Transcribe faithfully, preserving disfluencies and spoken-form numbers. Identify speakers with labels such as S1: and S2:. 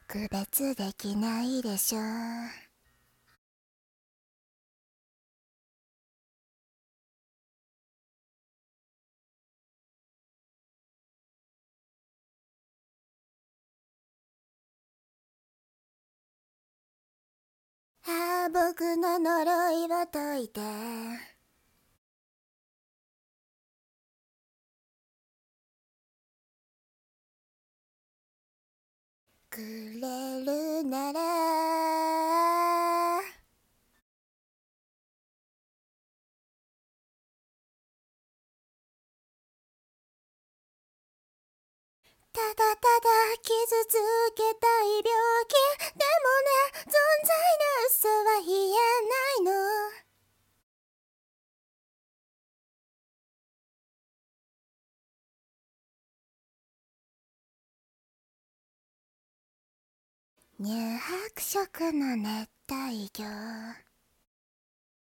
S1: 区別できないでしょ。ああ、僕の呪いを解いて。くれるならただただ傷つけたい病気でもね、存在の嘘は言えないの。乳白色の熱帯魚。